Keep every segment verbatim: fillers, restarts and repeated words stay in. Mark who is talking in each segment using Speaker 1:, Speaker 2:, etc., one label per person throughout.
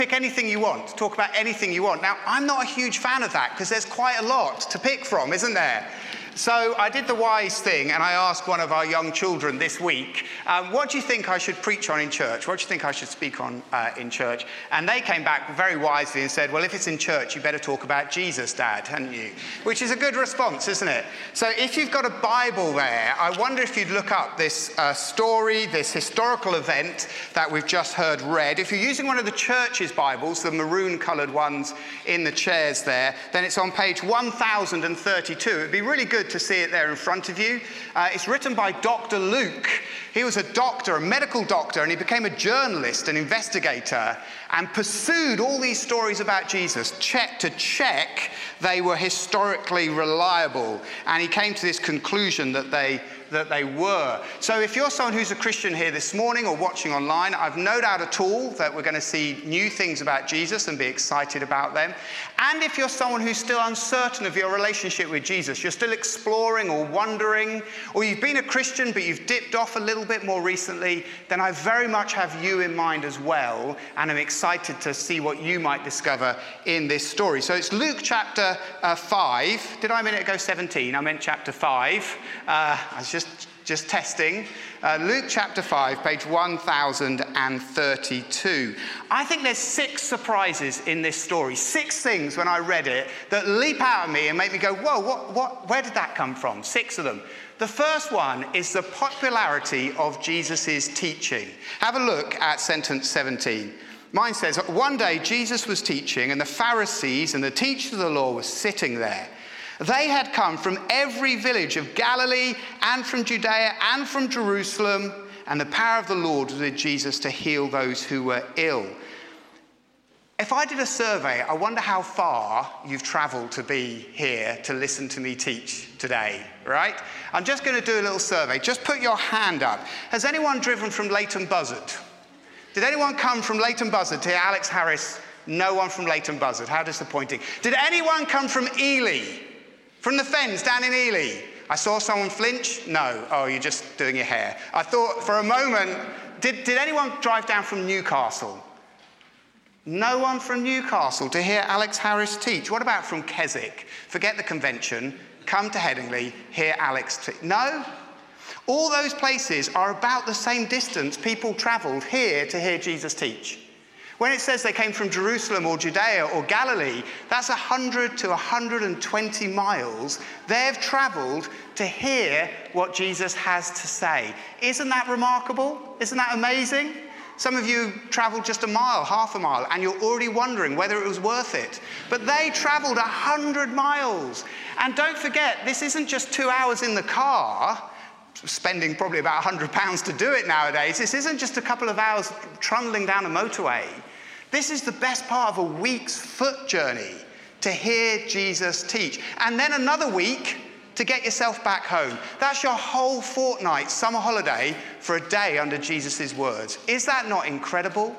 Speaker 1: Pick anything you want, talk about anything you want. Now, I'm not a huge fan of that because there's quite a lot to pick from, isn't there? So I did the wise thing and I asked one of our young children this week, um, what do you think I should preach on in church? What do you think I should speak on uh, in church? And they came back very wisely and said, well, if it's in church, you better talk about Jesus, Dad, hadn't you? Which is a good response, isn't it? So if you've got a Bible there, I wonder if you'd look up this uh, story, this historical event that we've just heard read. If you're using one of the church's Bibles, the maroon-coloured ones in the chairs there, then it's on page one thousand thirty-two. It'd be really good to see it there in front of you. Uh, it's written by Doctor Luke. He was a doctor, a medical doctor, and he became a journalist, an investigator, and pursued all these stories about Jesus, check to check they were historically reliable. And he came to this conclusion that they that they were. So if you're someone who's a Christian here this morning or watching online, I've no doubt at all that we're going to see new things about Jesus and be excited about them. And if you're someone who's still uncertain of your relationship with Jesus, you're still exploring or wondering, or you've been a Christian but you've dipped off a little bit more recently, then I very much have you in mind as well, and I'm excited to see what you might discover in this story. So it's Luke chapter uh, five. Did I a minute ago seventeen? I meant chapter five. Uh, I was just Just testing. Uh, Luke chapter five, page one thousand thirty-two. I think there's six surprises in this story. Six things when I read it that leap out at me and make me go, whoa, what, what, where did that come from? Six of them. The first one is the popularity of Jesus' teaching. Have a look at sentence seventeen. Mine says, one day Jesus was teaching and the Pharisees and the teachers of the law were sitting there. They had come from every village of Galilee and from Judea and from Jerusalem, and the power of the Lord was with Jesus to heal those who were ill. If I did a survey, I wonder how far you've traveled to be here to listen to me teach today, right? I'm just going to do a little survey. Just put your hand up. Has anyone driven from Leighton Buzzard? Did anyone come from Leighton Buzzard to hear Alex Harris? No one from Leighton Buzzard. How disappointing. Did anyone come from Ely? From the Fens down in Ely? I saw someone flinch. No. Oh, you're just doing your hair. I thought for a moment, did, did anyone drive down from Newcastle? No one from Newcastle to hear Alex Harris teach. What about from Keswick? Forget the convention. Come to Headingley, hear Alex teach. No? All those places are about the same distance people travelled here to hear Jesus teach. When it says they came from Jerusalem or Judea or Galilee, that's one hundred to one hundred twenty miles they've travelled to hear what Jesus has to say. Isn't that remarkable? Isn't that amazing? Some of you travelled just a mile, half a mile, and you're already wondering whether it was worth it. But they travelled one hundred miles. And don't forget, this isn't just two hours in the car, spending probably about one hundred pounds to do it nowadays. This isn't just a couple of hours trundling down a motorway. This is the best part of a week's foot journey to hear Jesus teach. And then another week to get yourself back home. That's your whole fortnight, summer holiday, for a day under Jesus' words. Is that not incredible?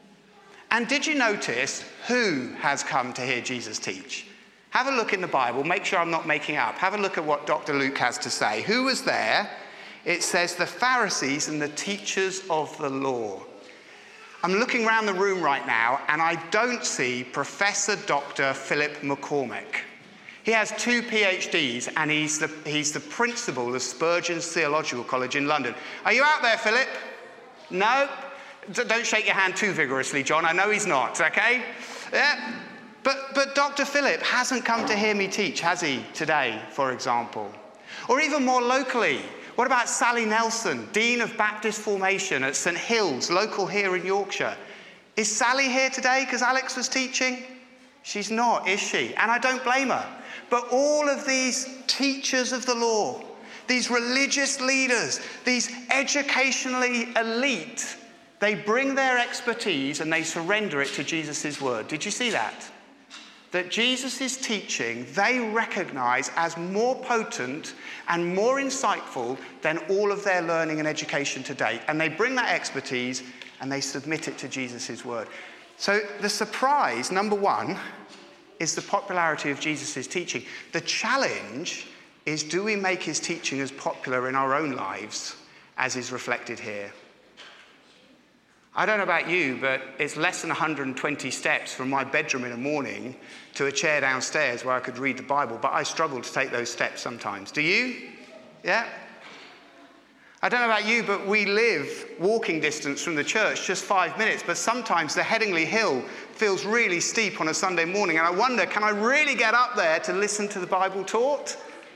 Speaker 1: And did you notice who has come to hear Jesus teach? Have a look in the Bible. Make sure I'm not making up. Have a look at what Doctor Luke has to say. Who was there? It says the Pharisees and the teachers of the law. I'm looking around the room right now, and I don't see Professor Doctor Philip McCormick. He has two PhDs, and he's the, he's the principal of Spurgeon's Theological College in London. Are you out there, Philip? No? D- don't shake your hand too vigorously, John. I know he's not, okay? Yeah. But, but Doctor Philip hasn't come to hear me teach, has he, today, for example? Or even more locally, what about Sally Nelson, Dean of Baptist Formation at St Hills, local here in Yorkshire? Is Sally here today because Alex was teaching? She's not, is she? And I don't blame her. But all of these teachers of the law, these religious leaders, these educationally elite, they bring their expertise and they surrender it to Jesus' word. Did you see that? That Jesus' teaching, they recognize as more potent and more insightful than all of their learning and education to date. And they bring that expertise and they submit it to Jesus' word. So the surprise, number one, is the popularity of Jesus' teaching. The challenge is, do we make his teaching as popular in our own lives as is reflected here? I don't know about you, but it's less than one hundred twenty steps from my bedroom in the morning to a chair downstairs where I could read the Bible, but I struggle to take those steps sometimes. Do you? Yeah? I don't know about you, but we live walking distance from the church, just five minutes, but sometimes the Headingley Hill feels really steep on a Sunday morning, and I wonder, can I really get up there to listen to the Bible taught?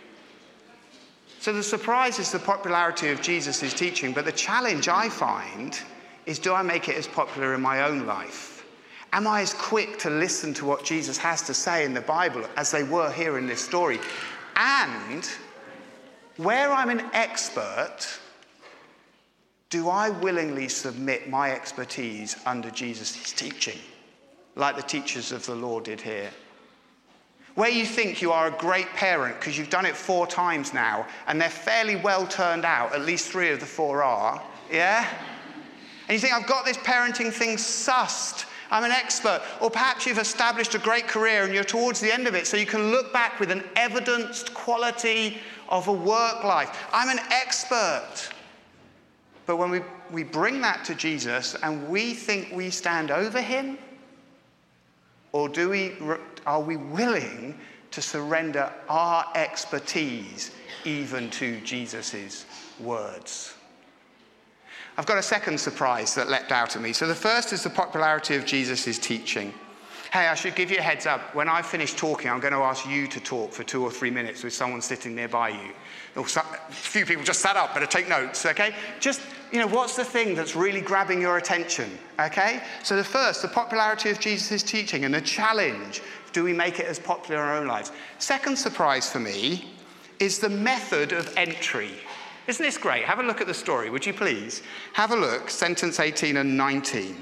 Speaker 1: So the surprise is the popularity of Jesus' teaching, but the challenge I find is, do I make it as popular in my own life? Am I as quick to listen to what Jesus has to say in the Bible as they were here in this story? And where I'm an expert, do I willingly submit my expertise under Jesus' teaching, like the teachers of the law did here? Where you think you are a great parent because you've done it four times now and they're fairly well turned out, at least three of the four are, yeah? And you think, I've got this parenting thing sussed, I'm an expert. Or perhaps you've established a great career and you're towards the end of it, so you can look back with an evidenced quality of a work life. I'm an expert. But when we, we bring that to Jesus and we think we stand over him, or do we, are we willing to surrender our expertise even to Jesus' words? I've got a second surprise that leapt out at me. So the first is the popularity of Jesus' teaching. Hey, I should give you a heads up. When I finish talking, I'm going to ask you to talk for two or three minutes with someone sitting nearby you. Or some, a few people just sat up, better take notes, okay? Just, you know, what's the thing that's really grabbing your attention, okay? So the first, the popularity of Jesus' teaching and the challenge. Do we make it as popular in our own lives? Second surprise for me is the method of entry. Isn't this great? Have a look at the story, would you please? Have a look, sentence eighteen and nineteen.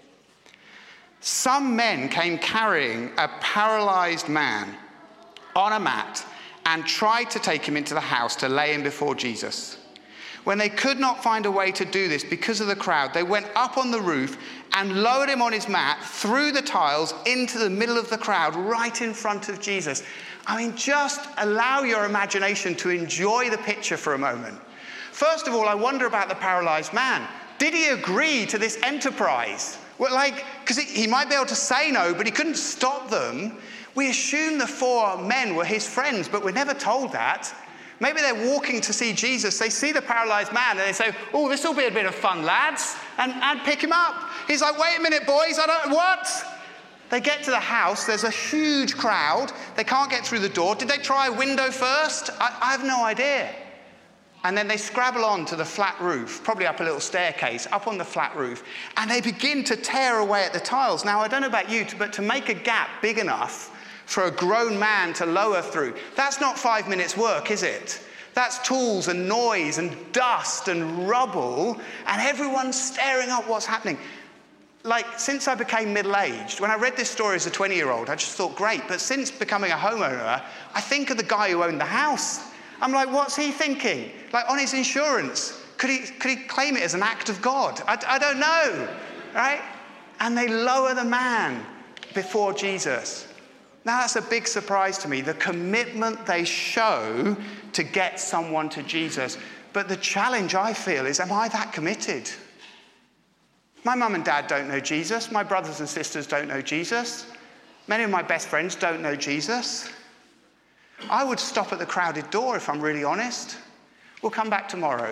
Speaker 1: Some men came carrying a paralyzed man on a mat and tried to take him into the house to lay him before Jesus. When they could not find a way to do this because of the crowd, they went up on the roof and lowered him on his mat through the tiles into the middle of the crowd, right in front of Jesus. I mean, just allow your imagination to enjoy the picture for a moment. First of all, I wonder about the paralyzed man. Did he agree to this enterprise? Well, like, because he, he might be able to say no, but he couldn't stop them. We assume the four men were his friends, but we're never told that. Maybe they're walking to see Jesus. They see the paralyzed man and they say, oh, this will be a bit of fun, lads, and, and pick him up. He's like, wait a minute, boys, I don't, what? They get to the house. There's a huge crowd. They can't get through the door. Did they try a window first? I, I have no idea. And then they scrabble on to the flat roof, probably up a little staircase, up on the flat roof, and they begin to tear away at the tiles. Now, I don't know about you, but to make a gap big enough for a grown man to lower through, that's not five minutes work, is it? That's tools and noise and dust and rubble, and everyone's staring up what's happening. Like, since I became middle-aged, when I read this story as a twenty-year-old, I just thought, great, but since becoming a homeowner, I think of the guy who owned the house. I'm like, what's he thinking? Like, on his insurance, could he, could he claim it as an act of God? I, I don't know, right? And they lower the man before Jesus. Now, that's a big surprise to me, the commitment they show to get someone to Jesus. But the challenge I feel is, am I that committed? My mum and dad don't know Jesus. My brothers and sisters don't know Jesus. Many of my best friends don't know Jesus. I would stop at the crowded door if I'm really honest. We'll come back tomorrow.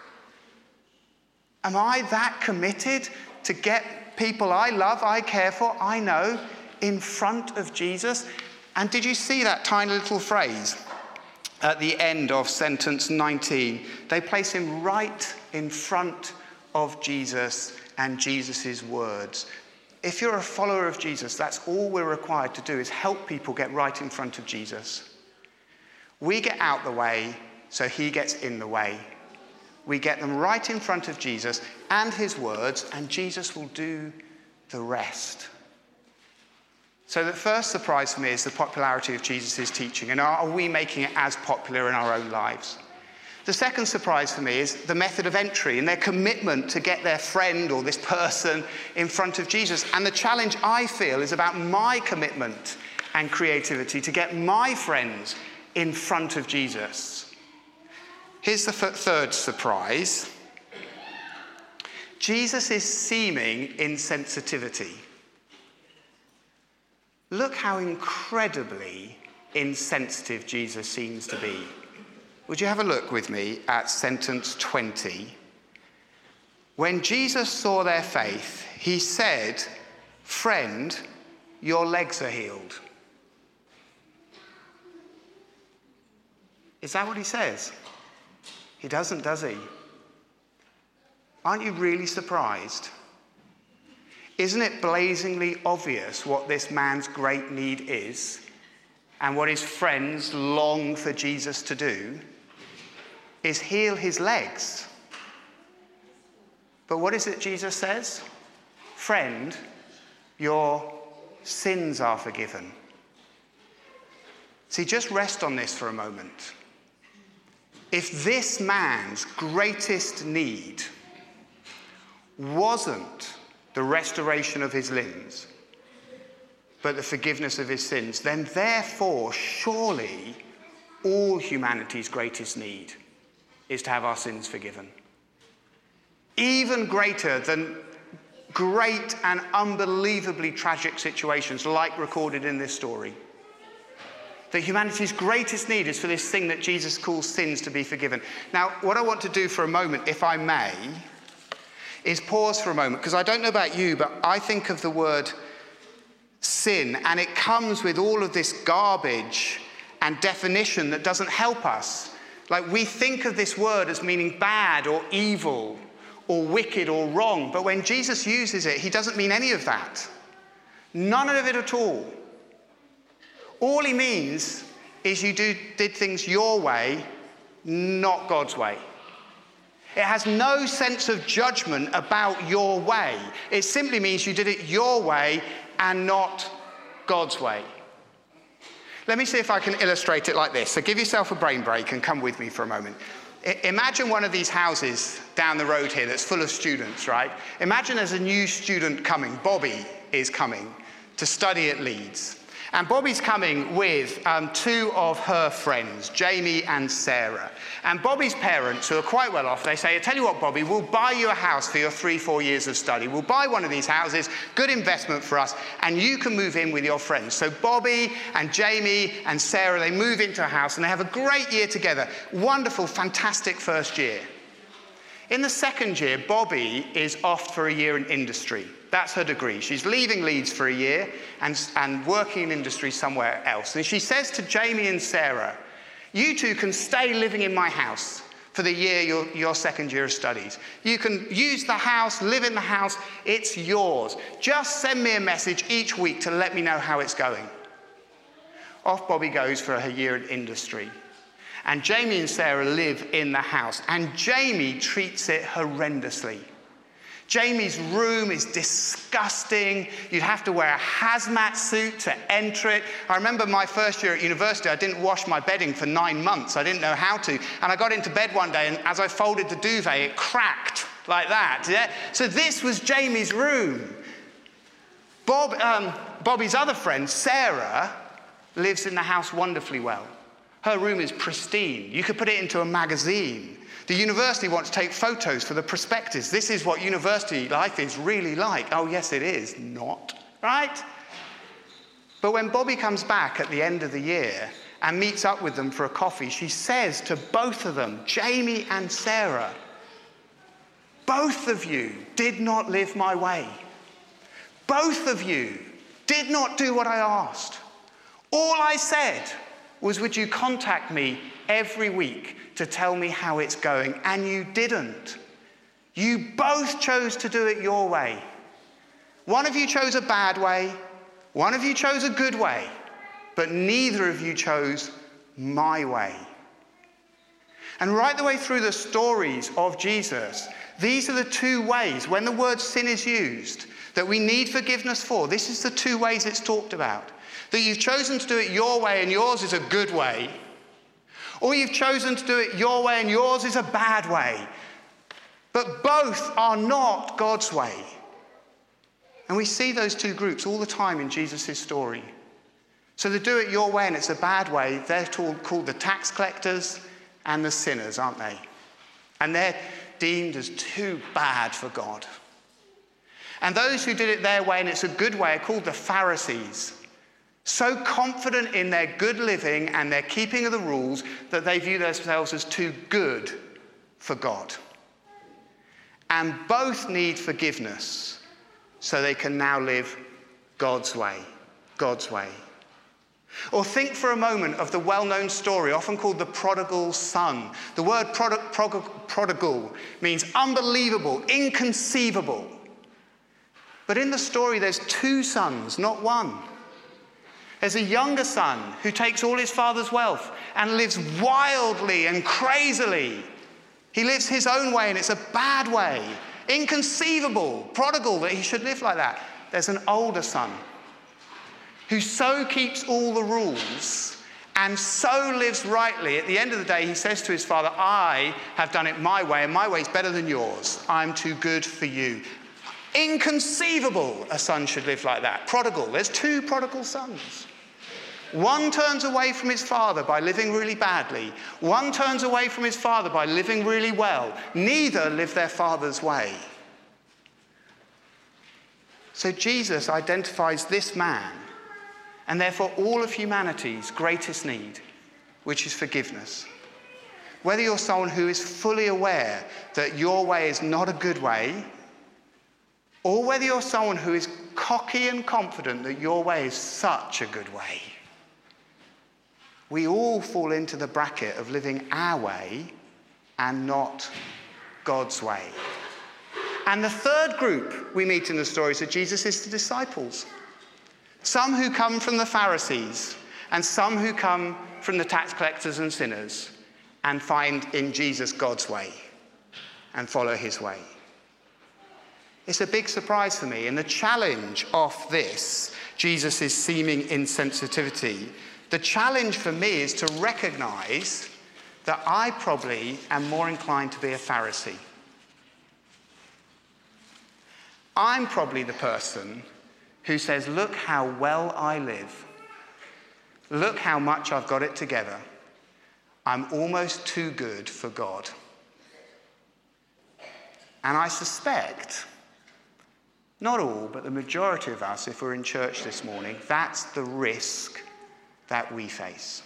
Speaker 1: Am I that committed to get people I love, I care for, I know, in front of Jesus? And did you see that tiny little phrase at the end of sentence nineteen? They place him right in front of Jesus and Jesus' words. If you're a follower of Jesus, that's all we're required to do, is help people get right in front of Jesus. We get out the way, so he gets in the way. We get them right in front of Jesus and his words, and Jesus will do the rest. So the first surprise for me is the popularity of Jesus' teaching, and are we making it as popular in our own lives? The second surprise for me is the method of entry and their commitment to get their friend or this person in front of Jesus. And the challenge I feel is about my commitment and creativity to get my friends in front of Jesus. Here's the third surprise. Jesus' seeming insensitivity. Look how incredibly insensitive Jesus seems to be. Would you have a look with me at sentence twenty? When Jesus saw their faith, he said, "Friend, your legs are healed." Is that what he says? He doesn't, does he? Aren't you really surprised? Isn't it blazingly obvious what this man's great need is and what his friends long for Jesus to do is heal his legs? But what is it Jesus says? Friend, your sins are forgiven. See, just rest on this for a moment. If this man's greatest need wasn't the restoration of his limbs, but the forgiveness of his sins, then therefore, surely, all humanity's greatest need is to have our sins forgiven. Even greater than great and unbelievably tragic situations like recorded in this story. That humanity's greatest need is for this thing that Jesus calls sins to be forgiven. Now, what I want to do for a moment, if I may, is pause for a moment, because I don't know about you, but I think of the word sin, and it comes with all of this garbage and definition that doesn't help us. Like, we think of this word as meaning bad or evil or wicked or wrong, but when Jesus uses it, he doesn't mean any of that. None of it at all. All he means is you do, did things your way, not God's way. It has no sense of judgment about your way. It simply means you did it your way and not God's way. Let me see if I can illustrate it like this. So give yourself a brain break and come with me for a moment. I- imagine one of these houses down the road here that's full of students, right? Imagine there's a new student coming. Bobby is coming to study at Leeds. And Bobby's coming with um, two of her friends, Jamie and Sarah. And Bobby's parents, who are quite well off, they say, I tell you what, Bobby, we'll buy you a house for your three, four years of study. We'll buy one of these houses, good investment for us, and you can move in with your friends. So Bobby and Jamie and Sarah, they move into a house and they have a great year together. Wonderful, fantastic first year. In the second year, Bobby is off for a year in industry. That's her degree. She's leaving Leeds for a year and, and working in industry somewhere else. And she says to Jamie and Sarah, you two can stay living in my house for the year, your, your second year of studies. You can use the house, live in the house, it's yours. Just send me a message each week to let me know how it's going. Off Bobby goes for her year in industry. And Jamie and Sarah live in the house. And Jamie treats it horrendously. Jamie's room is disgusting. You'd have to wear a hazmat suit to enter it. I remember my first year at university, I didn't wash my bedding for nine months. I didn't know how to. And I got into bed one day, and as I folded the duvet, it cracked like that. Yeah? So this was Jamie's room. Bob, um, Bobby's other friend, Sarah, lives in the house wonderfully well. Her room is pristine. You could put it into a magazine. The university wants to take photos for the prospectus. This is what university life is really like. Oh, yes, it is. Not, right? But when Bobby comes back at the end of the year and meets up with them for a coffee, she says to both of them, Jamie and Sarah, both of you did not live my way. Both of you did not do what I asked. All I said was, would you contact me every week to tell me how it's going? And you didn't. You both chose to do it your way. One of you chose a bad way, one of you chose a good way, but neither of you chose my way. And right the way through the stories of Jesus, these are the two ways, when the word sin is used, that we need forgiveness for. This is the two ways it's talked about. That you've chosen to do it your way and yours is a good way, or you've chosen to do it your way and yours is a bad way. But both are not God's way. And we see those two groups all the time in Jesus' story. So the do it your way and it's a bad way, they're called the tax collectors and the sinners, aren't they? And they're deemed as too bad for God. And those who did it their way, and it's a good way, are called the Pharisees. So confident in their good living and their keeping of the rules that they view themselves as too good for God. And both need forgiveness so they can now live God's way. God's way. Or think for a moment of the well-known story, often called the prodigal son. The word prod- prod- prodigal means unbelievable, inconceivable. But in the story, there's two sons, not one. There's a younger son who takes all his father's wealth and lives wildly and crazily. He lives his own way, and it's a bad way. Inconceivable, prodigal, that he should live like that. There's an older son who so keeps all the rules and so lives rightly. At the end of the day, he says to his father, I have done it my way, and my way is better than yours. I'm too good for you. Inconceivable a son should live like that. Prodigal. There's two prodigal sons. One turns away from his father by living really badly. One turns away from his father by living really well. Neither live their father's way. So Jesus identifies this man, and therefore all of humanity's greatest need, which is forgiveness. Whether you're someone who is fully aware that your way is not a good way, or whether you're someone who is cocky and confident that your way is such a good way, we all fall into the bracket of living our way and not God's way. And the third group we meet in the stories of Jesus is the disciples. Some who come from the Pharisees and some who come from the tax collectors and sinners and find in Jesus God's way and follow his way. It's a big surprise for me. And the challenge of this, Jesus' seeming insensitivity, the challenge for me is to recognize that I probably am more inclined to be a Pharisee. I'm probably the person who says, look how well I live. Look how much I've got it together. I'm almost too good for God. And I suspect, not all, but the majority of us, if we're in church this morning, that's the risk that we face.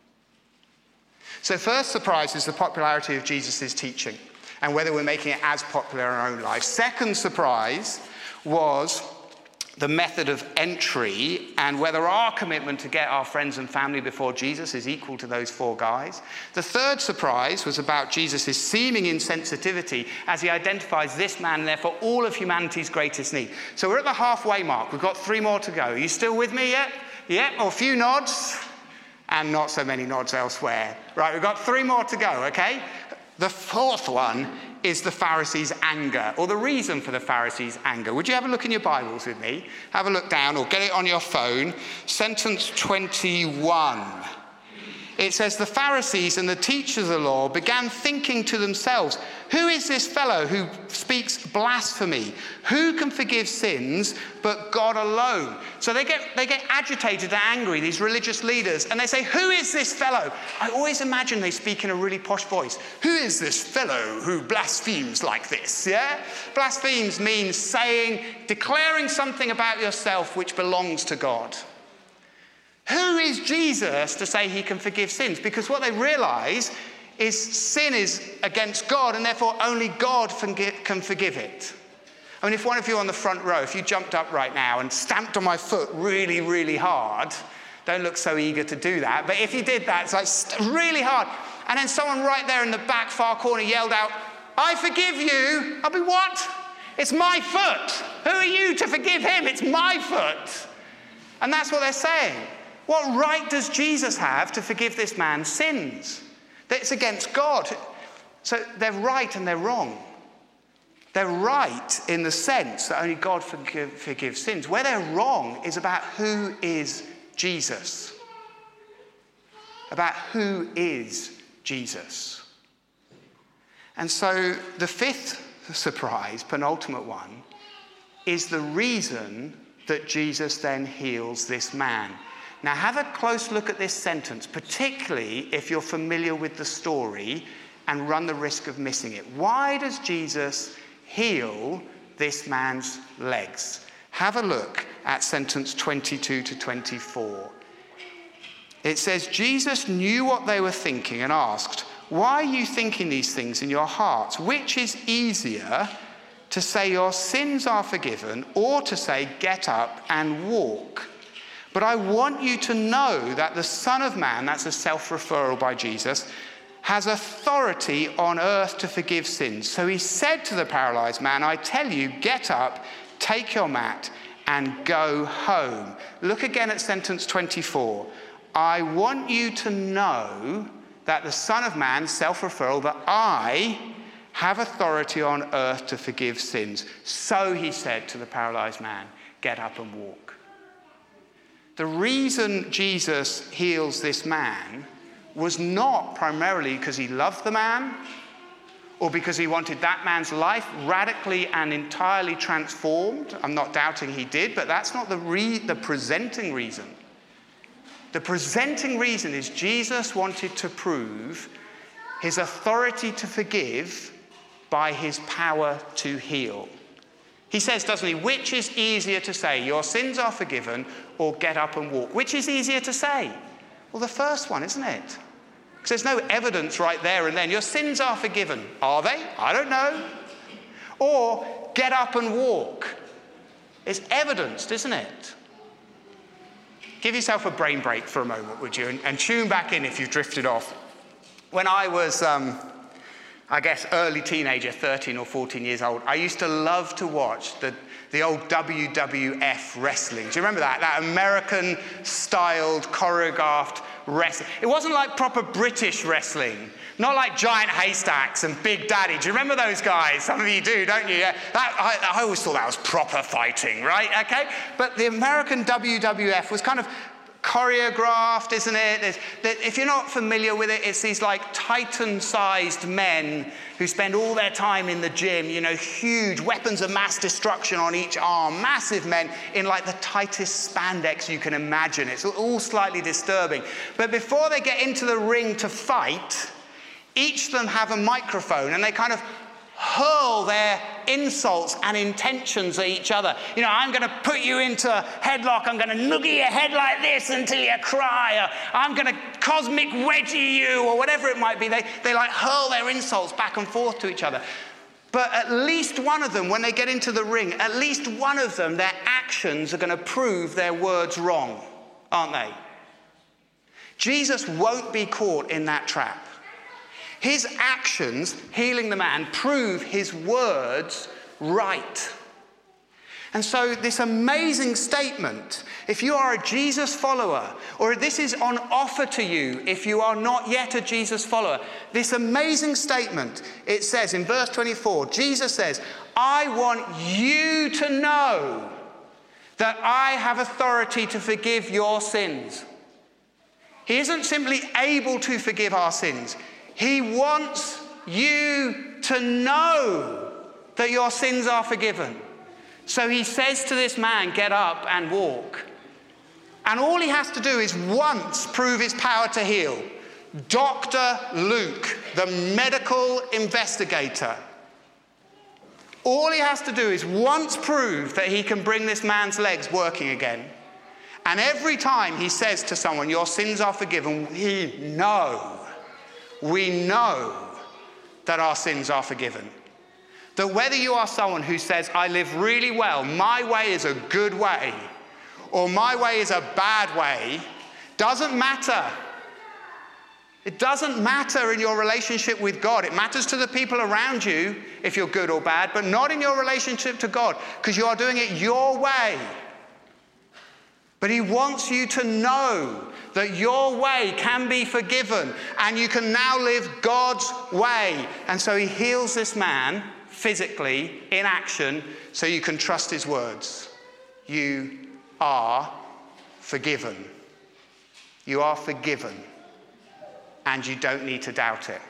Speaker 1: So first surprise is the popularity of Jesus' teaching and whether we're making it as popular in our own lives. Second surprise was the method of entry and whether our commitment to get our friends and family before Jesus is equal to those four guys. The third surprise was about Jesus' seeming insensitivity as he identifies this man and therefore all of humanity's greatest need. So we're at the halfway mark. We've got three more to go. Are you still with me yet? Yeah, or a few nods and not so many nods elsewhere. Right, we've got three more to go, okay? The fourth one is the Pharisees' anger, or the reason for the Pharisees' anger. Would you have a look in your Bibles with me? Have a look down, or get it on your phone. Sentence twenty-one. It says, the Pharisees and the teachers of the law began thinking to themselves, who is this fellow who speaks blasphemy? Who can forgive sins but God alone? So they get, they get agitated and angry, these religious leaders, and they say, who is this fellow? I always imagine they speak in a really posh voice. Who is this fellow who blasphemes like this? Yeah? Blasphemes means saying, declaring something about yourself which belongs to God. Who is Jesus to say he can forgive sins? Because what they realize is sin is against God, and therefore only God can forgive it. I mean, if one of you on the front row, if you jumped up right now and stamped on my foot really, really hard, don't look so eager to do that, but if you did that, it's like really hard, and then someone right there in the back far corner yelled out, I forgive you, I'll be what? It's my foot. Who are you to forgive him? It's my foot. And that's what they're saying. What right does Jesus have to forgive this man's sins? It's against God. So they're right and they're wrong. They're right in the sense that only God forgive, forgives sins. Where they're wrong is about who is Jesus. About who is Jesus. And so the fifth surprise, penultimate one, is the reason that Jesus then heals this man. Now have a close look at this sentence, particularly if you're familiar with the story and run the risk of missing it. Why does Jesus heal this man's legs? Have a look at sentence twenty-two to twenty-four. It says, Jesus knew what they were thinking and asked, why are you thinking these things in your hearts? Which is easier, to say your sins are forgiven, or to say get up and walk? But I want you to know that the Son of Man, that's a self-referral by Jesus, has authority on earth to forgive sins. So he said to the paralyzed man, I tell you, get up, take your mat, and go home. Look again at sentence twenty-four. I want you to know that the Son of Man, self-referral, that I have authority on earth to forgive sins. So he said to the paralyzed man, get up and walk. The reason Jesus heals this man was not primarily because he loved the man or because he wanted that man's life radically and entirely transformed. I'm not doubting he did, but that's not the, re- the presenting reason. The presenting reason is Jesus wanted to prove his authority to forgive by his power to heal. He says, doesn't he, which is easier to say, your sins are forgiven, or get up and walk? Which is easier to say? Well, the first one, isn't it? Because there's no evidence right there and then. Your sins are forgiven. Are they? I don't know. Or get up and walk. It's evidenced, isn't it? Give yourself a brain break for a moment, would you? And, and tune back in if you've drifted off. When I was, um, I guess, early teenager, thirteen or fourteen years old, I used to love to watch the, the old W W F wrestling. Do you remember that? That American-styled, choreographed wrestling. It wasn't like proper British wrestling. Not like Giant Haystacks and Big Daddy. Do you remember those guys? Some of you do, don't you? Yeah. That, I, I always thought that was proper fighting, right? Okay? But the American W W F was kind of choreographed, isn't it? There's, there, if you're not familiar with it, it's these like Titan-sized men who spend all their time in the gym, you know, huge weapons of mass destruction on each arm, massive men in like the tightest spandex you can imagine. It's all slightly disturbing. But before they get into the ring to fight, each of them have a microphone and they kind of hurl their insults and intentions at each other. You know, I'm going to put you into a headlock. I'm going to noogie your head like this until you cry. Or I'm going to cosmic wedgie you, or whatever it might be. They, they like hurl their insults back and forth to each other. But at least one of them, when they get into the ring, at least one of them, their actions are going to prove their words wrong, aren't they? Jesus won't be caught in that trap. His actions, healing the man, prove his words right. And so this amazing statement, if you are a Jesus follower, or this is on offer to you if you are not yet a Jesus follower, this amazing statement, it says in verse twenty-four, Jesus says, I want you to know that I have authority to forgive your sins. He isn't simply able to forgive our sins. He wants you to know that your sins are forgiven. So he says to this man, get up and walk. And all he has to do is once prove his power to heal. Doctor Luke, the medical investigator, all he has to do is once prove that he can bring this man's legs working again. And every time he says to someone, your sins are forgiven, we know, we know that our sins are forgiven. That whether you are someone who says, I live really well, my way is a good way, or my way is a bad way, doesn't matter. It doesn't matter in your relationship with God. It matters to the people around you if you're good or bad, but not in your relationship to God, because you are doing it your way. But he wants you to know that your way can be forgiven and you can now live God's way. And so he heals this man physically in action so you can trust his words. You are forgiven. You are forgiven. And you don't need to doubt it.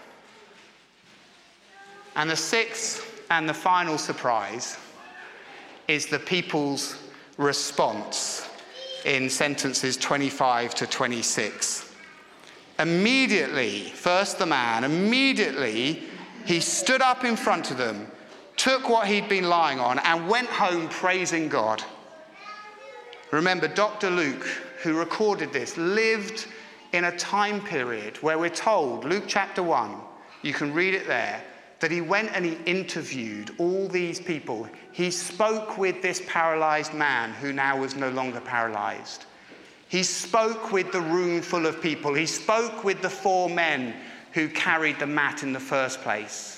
Speaker 1: And the sixth and the final surprise is the people's response in sentences twenty-five to twenty-six. Immediately, first the man, immediately he stood up in front of them, took what he'd been lying on, and went home praising God. Remember, Doctor Luke, who recorded this, lived in a time period where we're told, Luke chapter one, you can read it there, that he went and he interviewed all these people. He spoke with this paralyzed man who now was no longer paralyzed. He spoke with the room full of people. He spoke with the four men who carried the mat in the first place.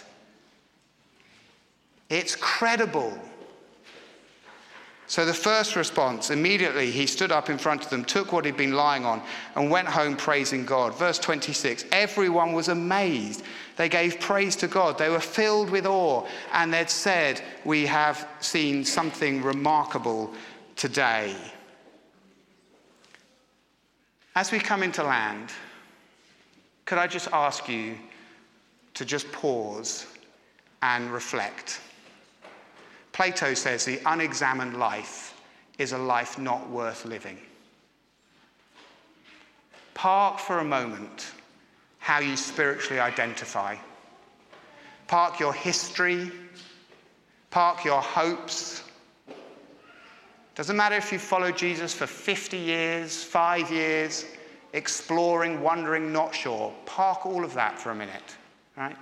Speaker 1: It's credible. So the first response, immediately he stood up in front of them, took what he'd been lying on, and went home praising God. Verse twenty-six, everyone was amazed. They gave praise to God. They were filled with awe, and they'd said, we have seen something remarkable today. As we come into land, could I just ask you to just pause and reflect? Plato says the unexamined life is a life not worth living. Park for a moment how you spiritually identify. Park your history. Park your hopes. Doesn't matter if you followed Jesus for fifty years, five years, exploring, wondering, not sure. Park all of that for a minute, right?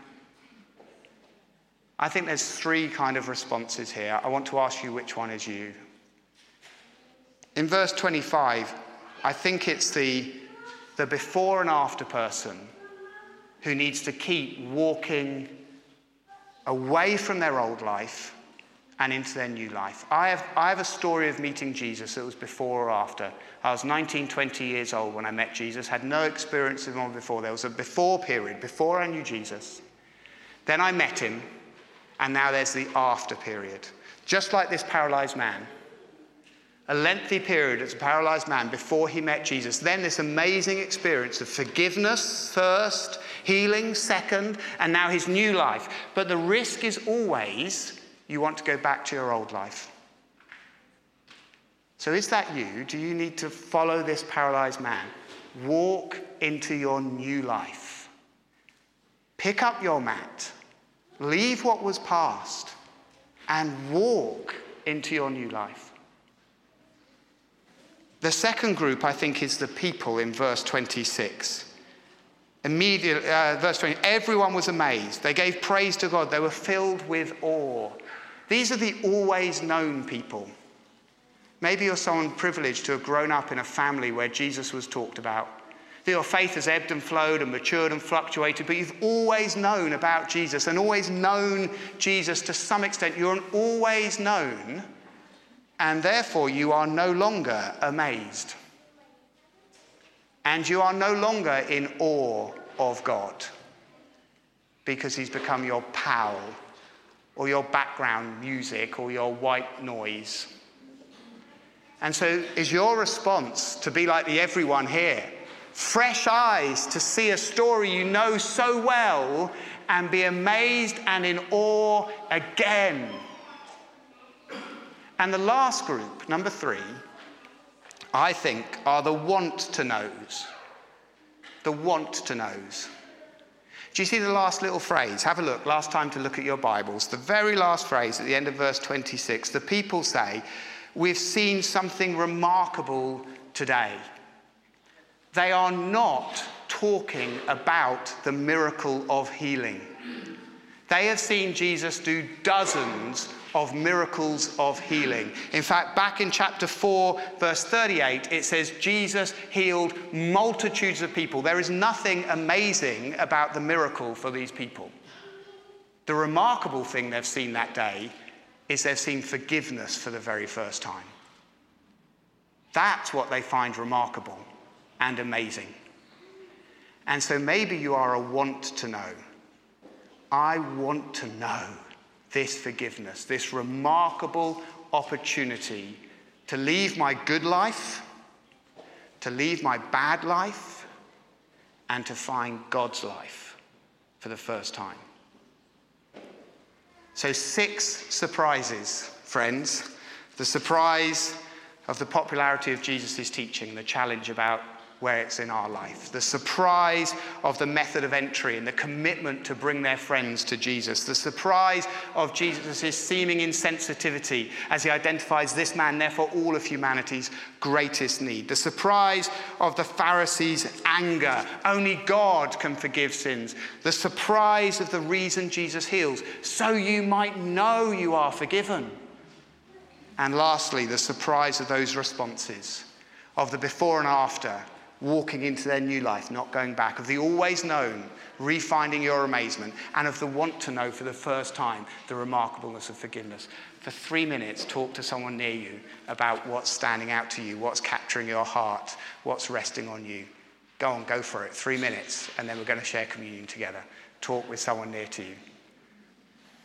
Speaker 1: I think there's three kind of responses here. I want to ask you which one is you. In verse twenty-five, I think it's the, the before and after person who needs to keep walking away from their old life and into their new life. I have, I have a story of meeting Jesus that was before or after. I was nineteen, twenty years old when I met Jesus, had no experience of him before. There was a before period, before I knew Jesus. Then I met him, and now there's the after period. Just like this paralyzed man. A lengthy period as a paralyzed man before he met Jesus. Then this amazing experience of forgiveness first, healing second, and now his new life. But the risk is always you want to go back to your old life. So is that you? Do you need to follow this paralyzed man? Walk into your new life. Pick up your mat. Leave what was past and walk into your new life. The second group, I think, is the people in verse twenty-six. Immediately, uh, verse twenty, everyone was amazed. They gave praise to God. They were filled with awe. These are the always known people. Maybe you're someone privileged to have grown up in a family where Jesus was talked about. Your faith has ebbed and flowed and matured and fluctuated, but you've always known about Jesus and always known Jesus to some extent. You're an always known, and therefore you are no longer amazed. And you are no longer in awe of God because he's become your pal or your background music or your white noise. And so is your response to be like the everyone here? Fresh eyes to see a story you know so well and be amazed and in awe again. And the last group, number three, I think, are the want to knows. The want to knows. Do you see the last little phrase? Have a look, last time to look at your Bibles. The very last phrase at the end of verse twenty-six. The people say, we've seen something remarkable today. They are not talking about the miracle of healing. They have seen Jesus do dozens of miracles of healing. In fact, back in chapter four, verse thirty-eight, it says Jesus healed multitudes of people. There is nothing amazing about the miracle for these people. The remarkable thing they've seen that day is they've seen forgiveness for the very first time. That's what they find remarkable and amazing. And so maybe you are a want to know. I want to know this forgiveness, this remarkable opportunity to leave my good life, to leave my bad life, and to find God's life for the first time. So six surprises, friends. The surprise of the popularity of Jesus' teaching, the challenge about where it's in our life. The surprise of the method of entry and the commitment to bring their friends to Jesus. The surprise of Jesus' seeming insensitivity as he identifies this man, therefore all of humanity's greatest need. The surprise of the Pharisees' anger. Only God can forgive sins. The surprise of the reason Jesus heals, so you might know you are forgiven. And lastly, the surprise of those responses, of the before and after, walking into their new life, not going back, of the always known, refinding your amazement, and of the want to know for the first time the remarkableness of forgiveness. For three minutes, talk to someone near you about what's standing out to you, what's capturing your heart, what's resting on you. Go on, go for it. Three minutes, and then we're going to share communion together. Talk with someone near to you.